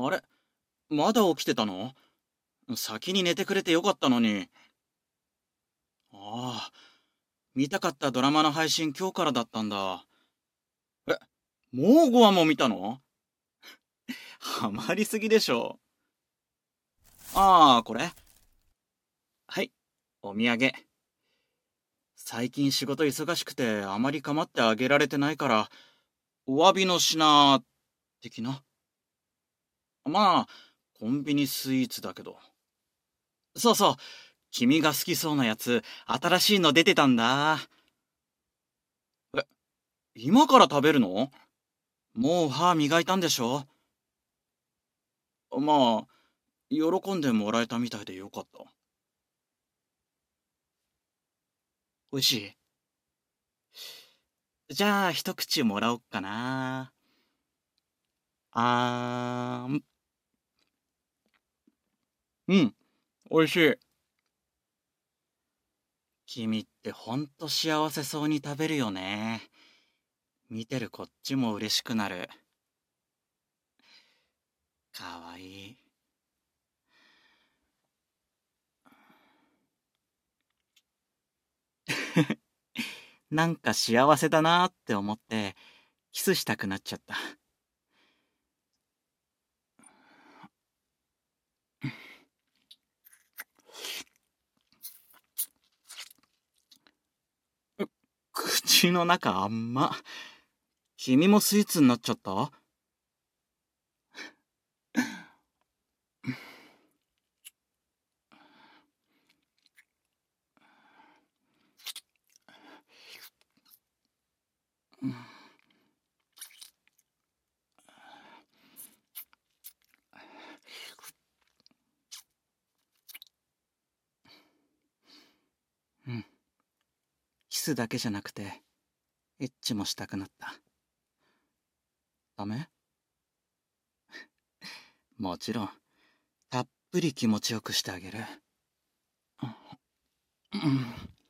あれ、まだ起きてたの？先に寝てくれてよかったのに。ああ、見たかったドラマの配信今日からだったんだ。え、もう5話も見たの？ハマりすぎでしょ。ああ、これ。はい、お土産。最近仕事忙しくてあまり構ってあげられてないから、お詫びの品、的な。まあ、コンビニスイーツだけど。そうそう、君が好きそうなやつ、新しいの出てたんだ。え、今から食べるの？もう歯磨いたんでしょ？まあ、喜んでもらえたみたいでよかった。美味しい？じゃあ、一口もらおっかな。あーん。うん、美味しい。君ってほんと幸せそうに食べるよね。見てるこっちも嬉しくなる。かわいい。なんか幸せだなーって思って、キスしたくなっちゃった。口の中あんま。君もスイーツになっちゃった？うん。キスだけじゃなくて、エッチもしたくなった。ダメ？もちろん、たっぷり気持ちよくしてあげる。うん。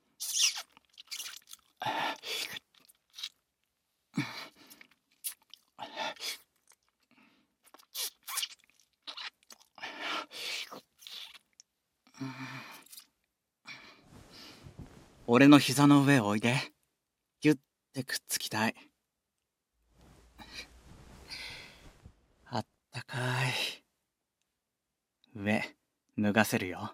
俺の膝の上おいで。ぎゅってくっつきたい。あったかい。上、脱がせるよ。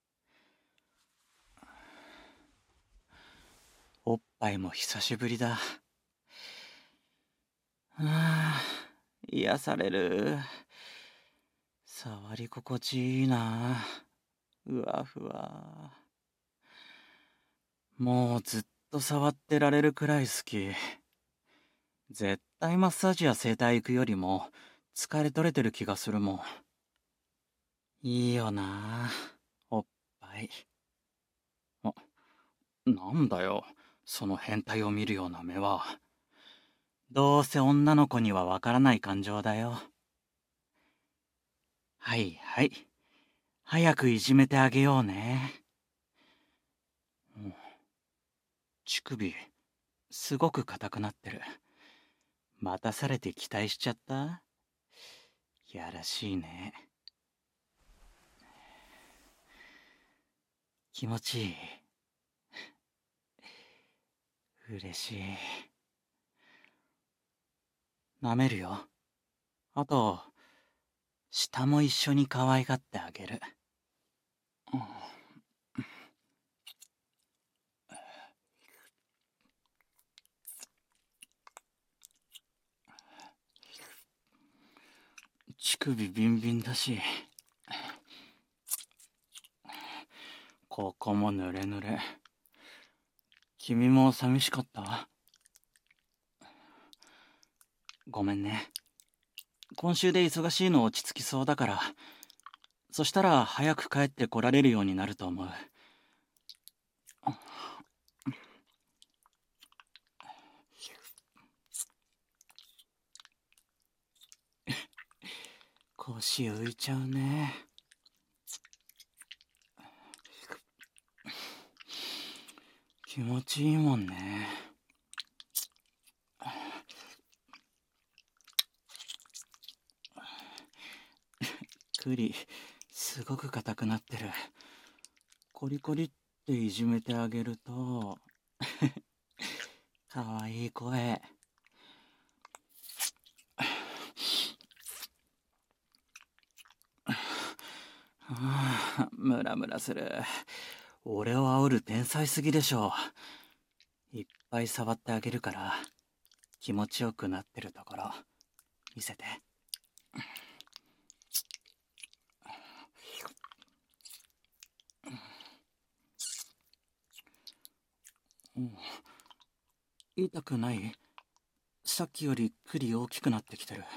おっぱいも久しぶりだ。ああ、癒される。触り心地いいな。うわふわ。もうずっと触ってられるくらい好き。絶対マッサージや整体行くよりも疲れ取れてる気がするもん。いいよな、おっぱい。あ、なんだよ、その変態を見るような目は。どうせ女の子にはわからない感情だよ。はいはい。早くいじめてあげようね。うん、乳首、すごく硬くなってる。待たされて期待しちゃった？やらしいね。気持ちいい？嬉しい。舐めるよ。あと、下も一緒に可愛がってあげる。うん、乳首ビンビンだし、ここも濡れ濡れ。君も寂しかった？ごめんね。今週で忙しいの落ち着きそうだから、そしたら早く帰って来られるようになると思う。腰浮いちゃうね。気持ちいいもんね。 栗、すごく硬くなってる。コリコリっていじめてあげると、かわいい声。ムラムラする。俺を煽る天才すぎでしょ。いっぱい触ってあげるから気持ちよくなってるところ見せて。痛くない？さっきより栗大きくなってきてる。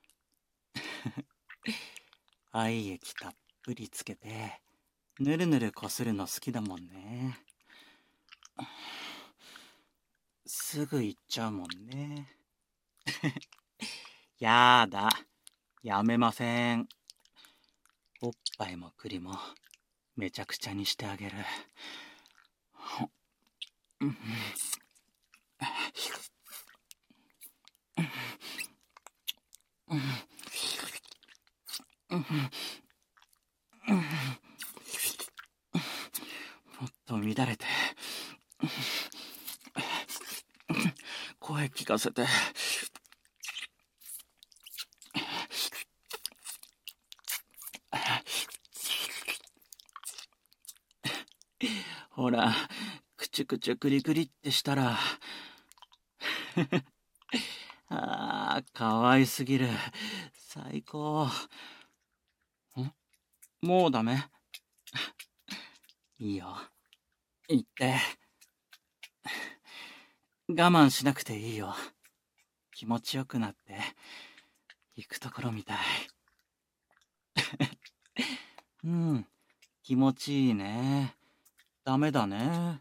愛液たっぷりつけてぬるぬるこするの好きだもんね。すぐ行っちゃうもんね。やだ、やめません。おっぱいも栗もめちゃくちゃにしてあげる。もっと乱れて声聞かせて。ほら、くちゅくちゅくりくりってしたらかわいすぎる。最高。もうダメ？いいよ、言って。我慢しなくていいよ。気持ちよくなって行くところみたい。気持ちいいね。ダメだね。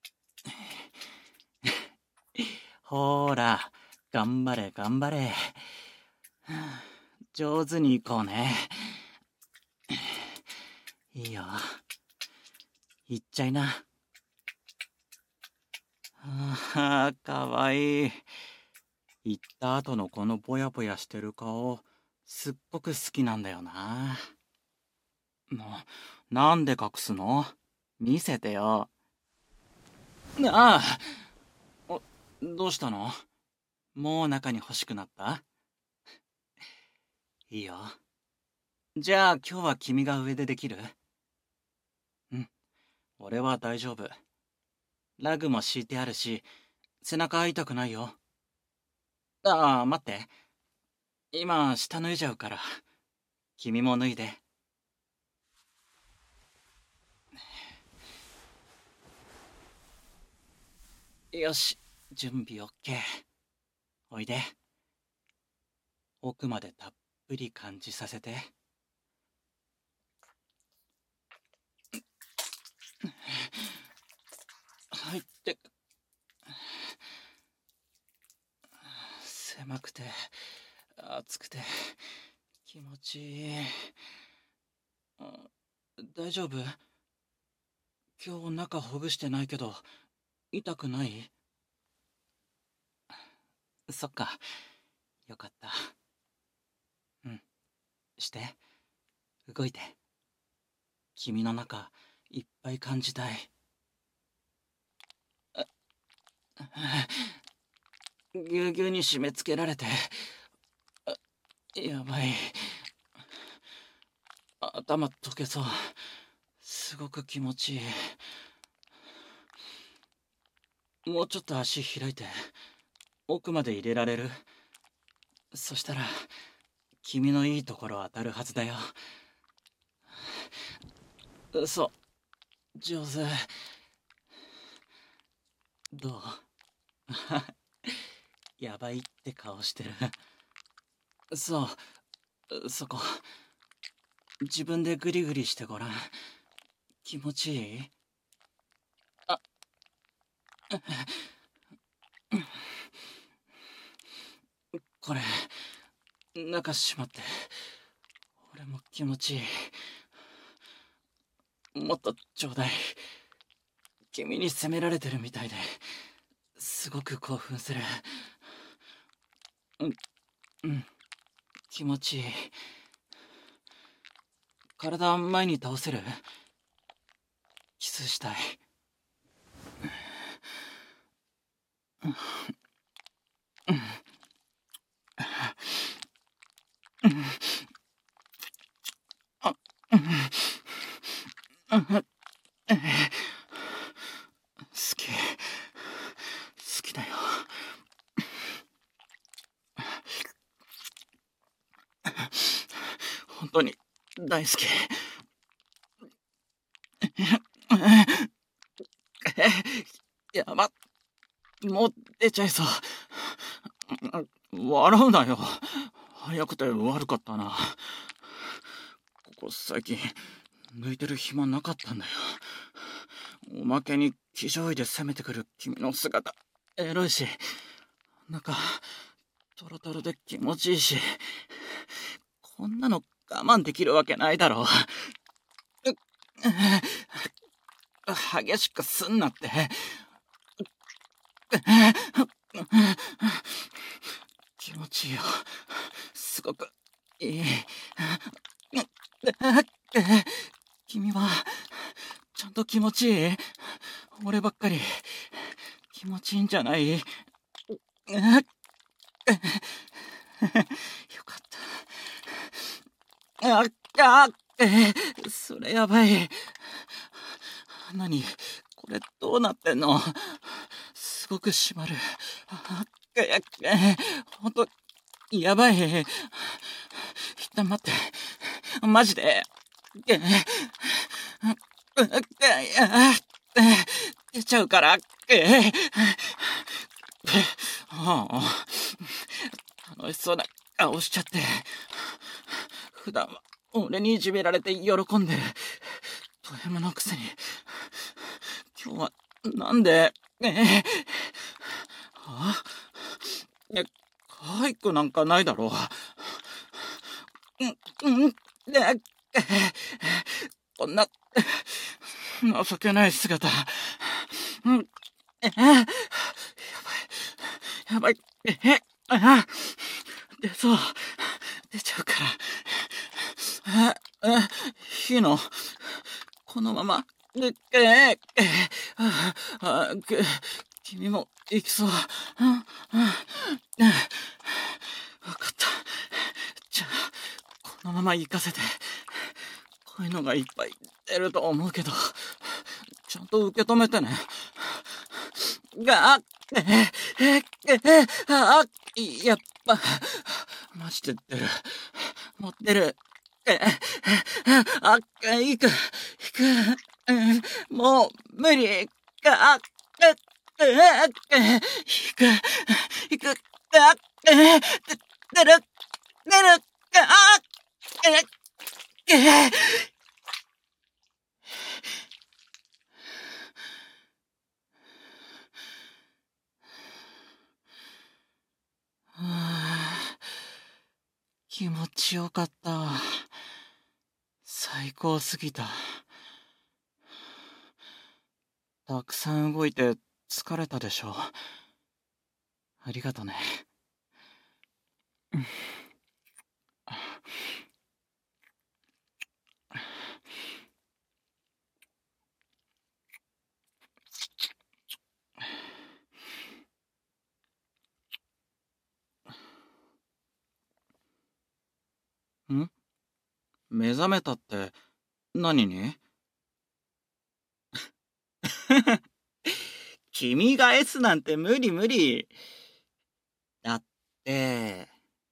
ほーら、頑張れ頑張れ。上手に行こうね。いいよ、行っちゃいな。かわいい。行った後のこのぼやぼやしてる顔、すっごく好きなんだよな。なんで隠すの？見せてよ。どうしたの？もう中に欲しくなった？いいよ。じゃあ今日は君が上でできる？俺は大丈夫。ラグも敷いてあるし、背中痛くないよ。待って。今、下脱いじゃうから。君も脱いで。よし、準備 OK。おいで。奥までたっぷり感じさせて。入って狭くて暑くて気持ちいい。大丈夫？今日中ほぐしてないけど痛くない？そっか、よかった。して動いて。君の中いっぱい感じたい。ぎゅうぎゅうに締め付けられてやばい。頭溶けそう。すごく気持ちいい。もうちょっと足開いて奥まで入れられる？そしたら君のいいところ当たるはずだよ。上手。どう？やばいって顔してる。そこ自分でグリグリしてごらん。気持ちいい？これ中しまって。俺も気持ちいい。もっとちょうだい。君に責められてるみたいですごく興奮する。気持ちいい。 体前に倒せる？キスしたい。好き。好きだよ。本当に大好き。やば、もう出ちゃいそう。笑うなよ。早くて悪かったな。ここ最近抜いてる暇なかったんだよ。おまけに騎乗位で攻めてくる君の姿エロいし、なんかトロトロで気持ちいいし、こんなの我慢できるわけないだろ。激しくすんなって。気持ちいいよ。すごくいい。君はちゃんと気持ちいい？俺ばっかり気持ちいいんじゃない？よかった。それやばい。何これどうなってんの？すごく締まる。ほんとやばい。一旦待って。マジで。出ちゃうから。楽しそうな顔しちゃって。普段は俺にいじめられて喜んでるド M のくせに、今日はなんで？可愛くなんかないだろう。こんな情けない姿。やばい。出そう。出ちゃうから。いいの？このまま。君も行きそう。わかった。じゃあ、このまま行かせて。こういうのがいっぱい出ると思うけど、ちゃんと受け止めてね。やっぱ、マジで出る。持ってる。行く。もう、無理。行く。出る。気持ちよかった。最高すぎた。たくさん動いて疲れたでしょ。ありがとね。ん？目覚めたって何に？君が S なんて無理。だって、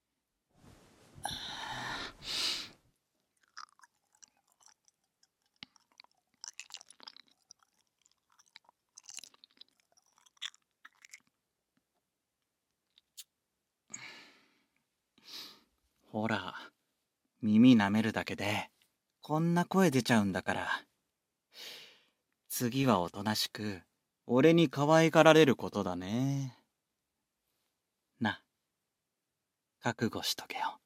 ほら、耳舐めるだけで、こんな声出ちゃうんだから。次はおとなしく、俺に可愛がられることだね。な、覚悟しとけよ。